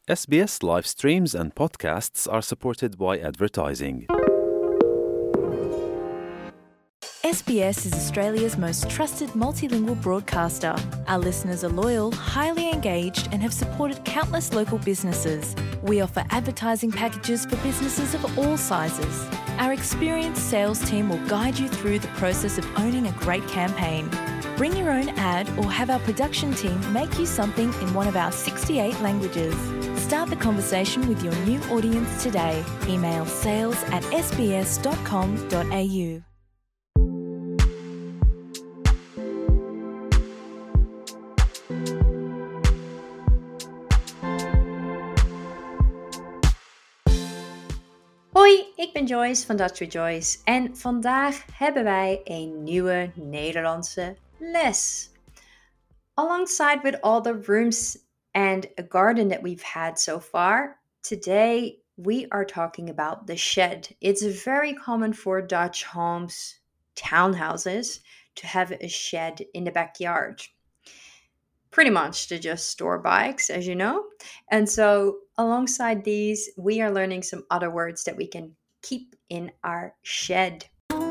SBS live streams and podcasts are supported by advertising. SBS is Australia's most trusted multilingual broadcaster. Our listeners are loyal, highly engaged, and have supported countless local businesses. We offer advertising packages for businesses of all sizes. Our experienced sales team will guide you through the process of owning a great campaign. Bring your own ad or have our production team make you something in one of our 68 languages. Start the conversation with your new audience today. Email sales@sbs.com.au. Hoi, ik ben Joyce van Dutch with Joyce en vandaag hebben wij een nieuwe Nederlandse les. Alongside with all the rooms and a garden that we've had so far, today we are talking about the shed. It's very common for Dutch homes, townhouses, to have a shed in the backyard. Pretty much to just store bikes, as you know. And so alongside these, we are learning some other words that we can keep in our shed.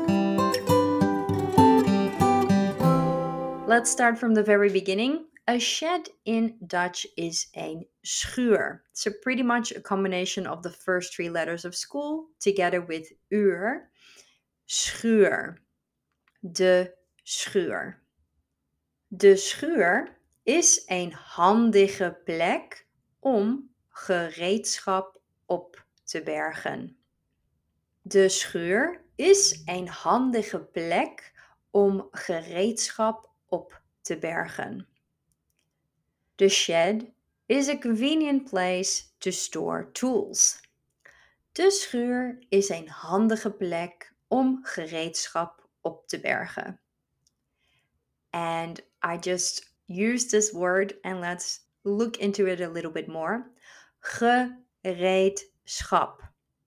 Let's start from the very beginning. A shed in Dutch is een schuur. So pretty much a combination of the first three letters of school together with uur. Schuur. De schuur. De schuur is een handige plek om gereedschap op te bergen. De schuur is een handige plek om gereedschap op te bergen. The shed is a convenient place to store tools. De schuur is een handige plek om gereedschap op te bergen. And I just use this word and let's look into it a little bit more. Gereedschap.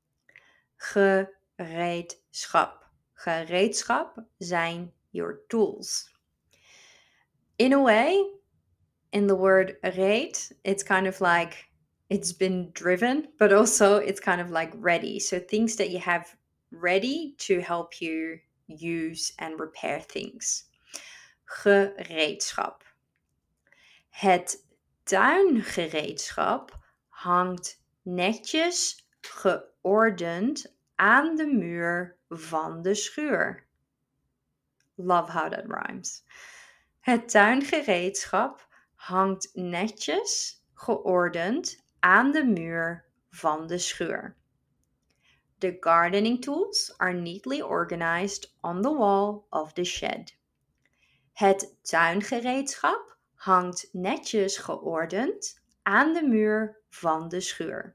Gereedschap. Gereedschap zijn your tools. In a way, in the word reed, it's kind of like it's been driven, but also it's kind of like ready. So things that you have ready to help you use and repair things. Gereedschap. Het tuingereedschap hangt netjes geordend aan de muur van de schuur. Love how that rhymes. Het tuingereedschap hangt netjes geordend aan de muur van de schuur. The gardening tools are neatly organized on the wall of the shed. Het tuingereedschap hangt netjes geordend aan de muur van de schuur.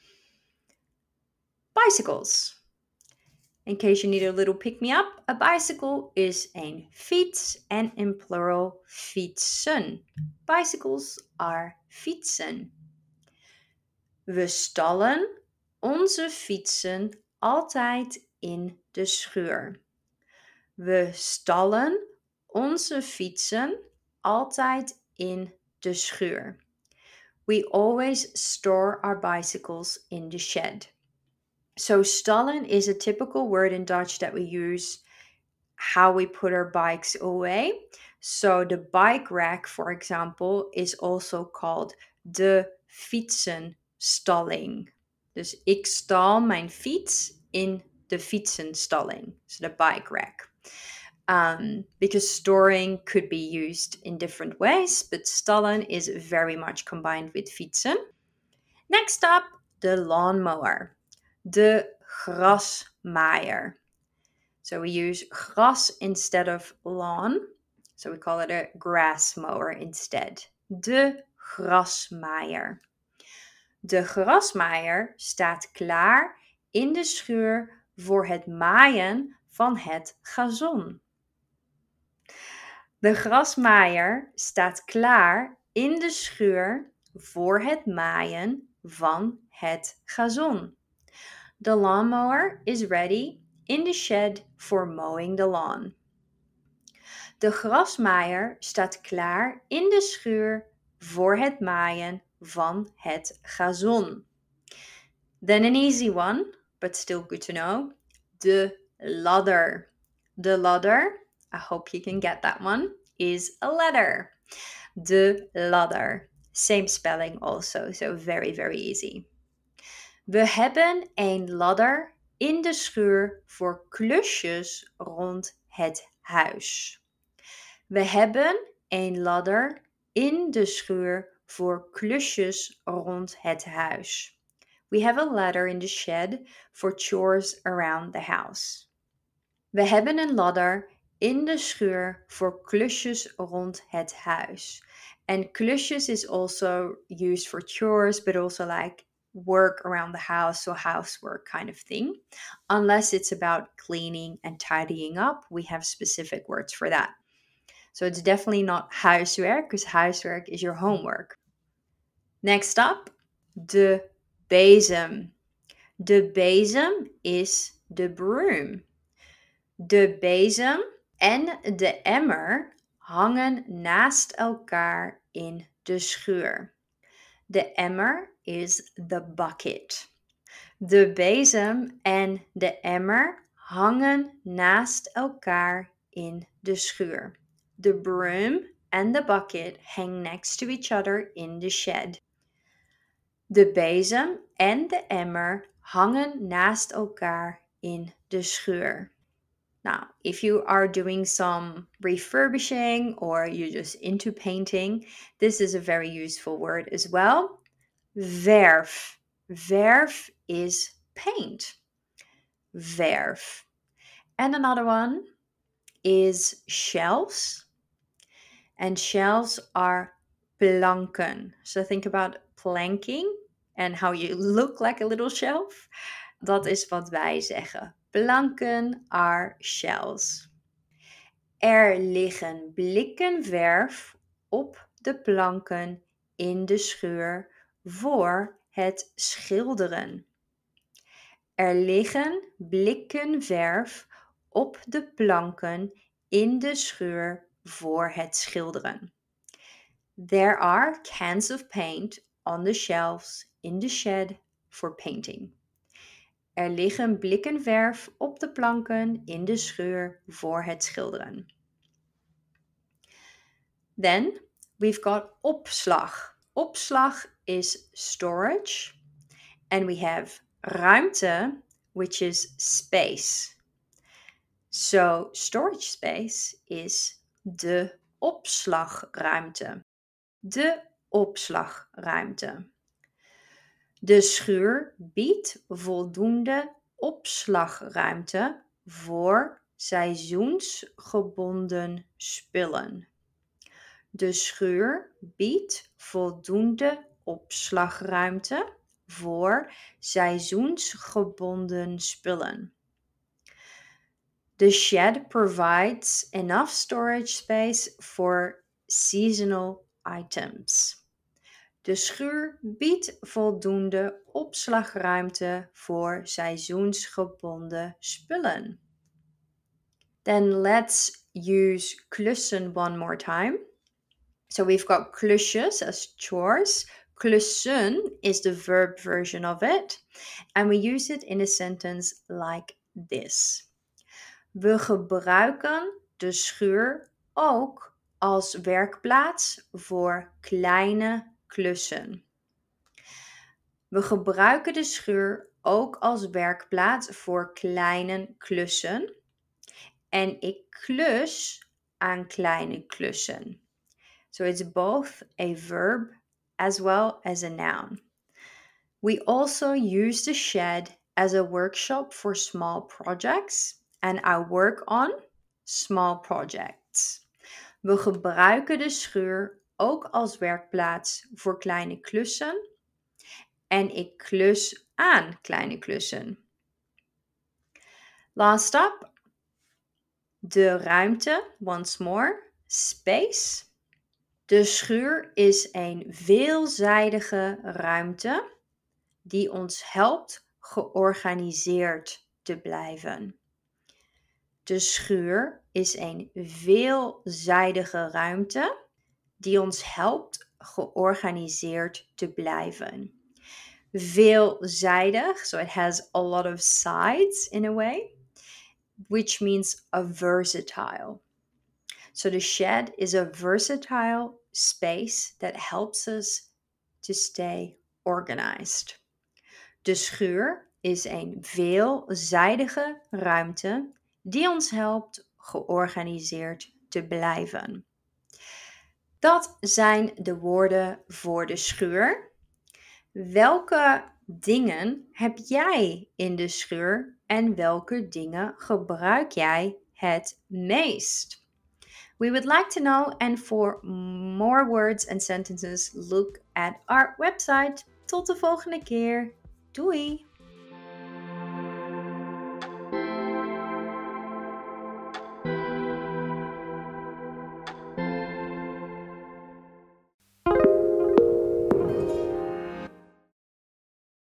Bicycles. In case you need a little pick-me-up, a bicycle is een fiets en in plural fietsen. Bicycles are fietsen. We stallen onze fietsen altijd in de schuur. We stallen onze fietsen altijd in de schuur. We always store our bicycles in the shed. So stallen is a typical word in Dutch that we use how we put our bikes away. So the bike rack, for example, is also called de fietsenstalling. Dus ik stal mijn fiets in de fietsenstalling. So the bike rack. Because storing could be used in different ways, but stallen is very much combined with fietsen. Next up, the lawnmower. De grasmaaier. So we use gras instead of lawn. So we call it a grass mower instead. De grasmaaier. De grasmaaier staat klaar in de schuur voor het maaien van het gazon. De grasmaaier staat klaar in de schuur voor het maaien van het gazon. The lawnmower is ready in the shed for mowing the lawn. De grasmaaier staat klaar in de schuur voor het maaien van het gazon. Then an easy one, but still good to know. De ladder. De ladder, I hope you can get that one, is a ladder. De ladder. Same spelling also, so very, very easy. We hebben een ladder in de schuur voor klusjes rond het huis. We hebben een ladder in de schuur voor klusjes rond het huis. We have a ladder in the shed for chores around the house. We hebben een ladder in de schuur voor klusjes rond het huis. And klusjes is also used for chores, but also like work around the house, so housework kind of thing. Unless it's about cleaning and tidying up, we have specific words for that. So it's definitely not huiswerk, because huiswerk is your homework. Next up, de bezem. De bezem is de broom. De bezem en de emmer hangen naast elkaar in de schuur. De emmer is the bucket. De bezem en de emmer hangen naast elkaar in de schuur. The broom and the bucket hang next to each other in the shed. De bezem en de emmer hangen naast elkaar in de schuur. Now, if you are doing some refurbishing or you're just into painting, this is a very useful word as well. Verf. Verf is paint. Verf. And another one is shelves. And shelves are planken. So think about planking and how you look like a little shelf. Dat is wat wij zeggen. Planken are shelves. Er liggen blikken verf op de planken in de schuur voor het schilderen. Er liggen blikken verf op de planken in de schuur voor het schilderen. There are cans of paint on the shelves in the shed for painting. Er liggen blikken verf op de planken in de schuur voor het schilderen. Then we've got opslag. Opslag is storage. And we have ruimte, which is space. So storage space is de opslagruimte. De opslagruimte. De schuur biedt voldoende opslagruimte voor seizoensgebonden spullen. De schuur biedt voldoende opslagruimte voor seizoensgebonden spullen. The shed provides enough storage space for seasonal items. De schuur biedt voldoende opslagruimte voor seizoensgebonden spullen. Then let's use klussen one more time. So we've got klusjes as chores. Klussen is the verb version of it. And we use it in a sentence like this. We gebruiken de schuur ook als werkplaats voor kleine klussen. We gebruiken de schuur ook als werkplaats voor kleine klussen. En ik klus aan kleine klussen. So it's both a verb as well as a noun. We also use the shed as a workshop for small projects. And I work on small projects. We gebruiken de schuur ook als werkplaats voor kleine klussen. En ik klus aan kleine klussen. Last up. De ruimte, once more, space. De schuur is een veelzijdige ruimte die ons helpt georganiseerd te blijven. De schuur is een veelzijdige ruimte die ons helpt georganiseerd te blijven. Veelzijdig, so it has a lot of sides in a way, which means a versatile. So the shed is a versatile space that helps us to stay organized. De schuur is een veelzijdige ruimte die ons helpt georganiseerd te blijven. Dat zijn de woorden voor de schuur. Welke dingen heb jij in de schuur en welke dingen gebruik jij het meest? We would like to know, and for more words and sentences, look at our website. Tot de volgende keer. Doei!